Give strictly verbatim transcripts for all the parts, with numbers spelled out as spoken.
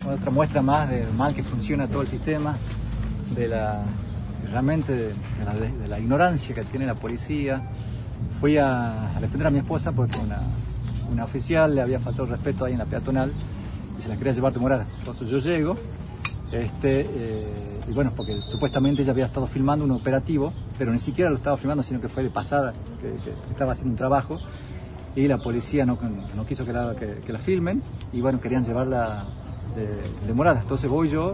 otra muestra más de mal que funciona todo el sistema, de la realmente de la, de la ignorancia que tiene la policía. Fui a, a defender a mi esposa porque una, una oficial le había faltado el respeto ahí en la peatonal y se la quería llevar demorada. Entonces yo llego, este, eh, y bueno, porque supuestamente ella había estado filmando un operativo, pero ni siquiera lo estaba filmando, sino que fue de pasada, que, que estaba haciendo un trabajo, y la policía no, no quiso que la, que, que la filmen, y bueno, querían llevarla de, demorada. Entonces voy yo,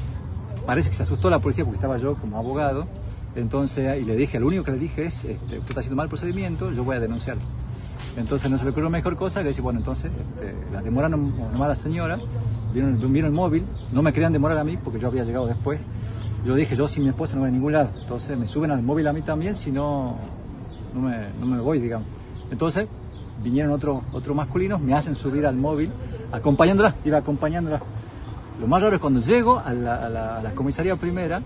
parece que se asustó la policía porque estaba yo como abogado, entonces, y le dije, lo único que le dije es, este, usted está haciendo mal procedimiento, yo voy a denunciarlo. Entonces no se le ocurrió mejor cosa que decir, bueno, entonces este, la demoraron nomás a la señora, vieron, vieron el móvil, no me querían demorar a mí porque yo había llegado después. Yo dije, yo sin mi esposa no voy a ningún lado, entonces me suben al móvil a mí también, si no, no me, no me voy, digamos. Entonces vinieron otros otro masculinos, me hacen subir al móvil, acompañándola, iba acompañándola. Lo más raro es cuando llego a la, a la, a la comisaría primera,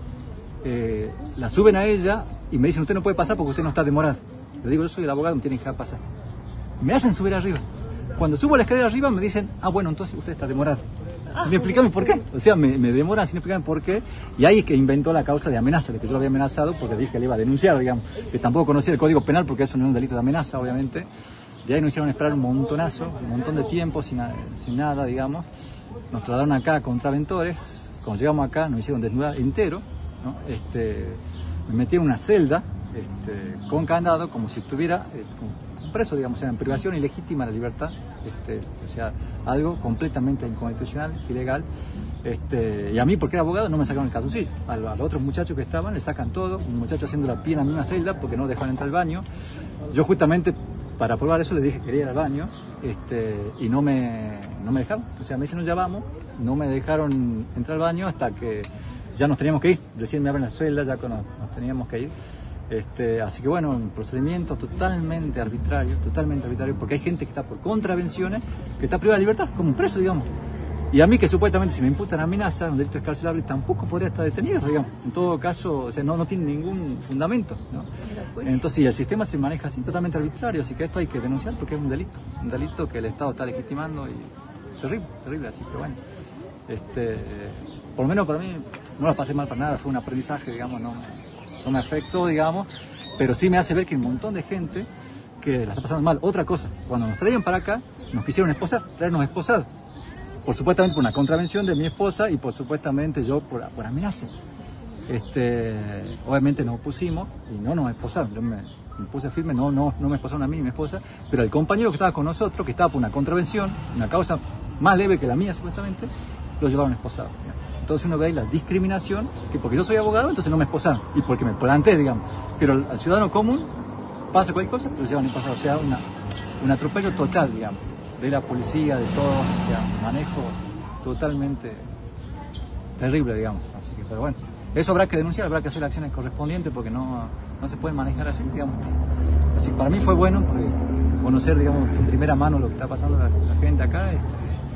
eh, la suben a ella y me dicen, usted no puede pasar porque usted no está demorado. Le digo, yo soy el abogado, me tiene que dejar pasar. Me hacen subir arriba. Cuando subo la escalera arriba me dicen, ah, bueno, entonces usted está demorado. Sin explicarme por qué. O sea, me, me demoran sin explicarme por qué. Y ahí es que inventó la causa de amenaza, de que yo lo había amenazado porque dije que le iba a denunciar, digamos. Que tampoco conocía el Código Penal porque eso no es un delito de amenaza, obviamente. De ahí nos hicieron esperar un montonazo, un montón de tiempo sin, sin nada, digamos. Nos trasladaron acá a Contraventores. Cuando llegamos acá nos hicieron desnudar entero, ¿no? Este, me metieron en una celda este, con candado, como si estuviera eh, como preso, digamos, en privación ilegítima de la libertad. Este, o sea, algo completamente inconstitucional, ilegal. Este, y a mí, porque era abogado, no me sacaron el calzoncillo. A, a los otros muchachos que estaban le sacan todo. Un muchacho haciendo la pie en la misma celda porque no dejaban entrar al baño. Yo justamente para probar eso le dije que quería ir al baño este, y no me, no me dejaron. O sea, me dicen, ya vamos, no me dejaron entrar al baño hasta que ya nos teníamos que ir. Recién me abren la celda, ya nos, nos teníamos que ir. Este, así que bueno, un procedimiento totalmente arbitrario, totalmente arbitrario, porque hay gente que está por contravenciones, que está privada de libertad, como un preso, digamos. Y a mí que supuestamente si me imputan amenaza, un delito escarcelable, tampoco podría estar detenido, digamos. En todo caso, o sea, no, no tiene ningún fundamento, ¿no? Entonces, sí, el sistema se maneja así, totalmente arbitrario, así que esto hay que denunciar porque es un delito, un delito que el Estado está legitimando y terrible, terrible, así que bueno. Este, por lo menos para mí no la pasé mal para nada, fue un aprendizaje, digamos, no, no me afectó, digamos, pero sí me hace ver que hay un montón de gente que la está pasando mal. Otra cosa, cuando nos traían para acá, nos quisieron esposar, traernos esposados, por supuestamente por una contravención de mi esposa y por supuestamente yo por, por amenaza. Este, obviamente nos opusimos y no nos esposaron, yo me, me puse firme, no, no, no me esposaron a mí y mi esposa, pero el compañero que estaba con nosotros, que estaba por una contravención, una causa más leve que la mía supuestamente, lo llevaron esposado. Entonces uno ve ahí la discriminación, que porque yo soy abogado, entonces no me esposaron, y porque me planté, digamos. Pero al, al ciudadano común, pasa cualquier cosa, lo llevan esposado. O sea, una, un atropello total, digamos, de la policía, de todo, o sea, manejo totalmente terrible, digamos. Así que, pero bueno, eso habrá que denunciar, habrá que hacer las acciones correspondientes, porque no, no se pueden manejar así, digamos. Así para mí fue bueno, porque conocer, digamos, en primera mano lo que está pasando la, la gente acá. Es,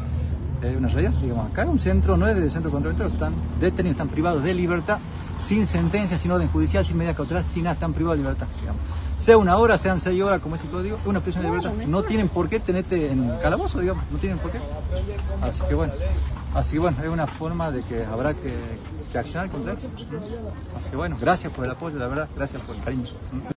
es una realidad, digamos, acá un centro, no es de centro contraventorio, están detenidos, están privados de libertad, sin sentencia, sin orden judicial, sin medida cautelar, sin nada, están privados de libertad, digamos. Sea una hora, sean seis horas, como es el código, es una prisión de libertad. No tienen por qué tenerte en calabozo, digamos, no tienen por qué. Así que bueno, así que bueno, es una forma de que habrá que, que accionar contra eso. Así que bueno, gracias por el apoyo, la verdad, gracias por el cariño.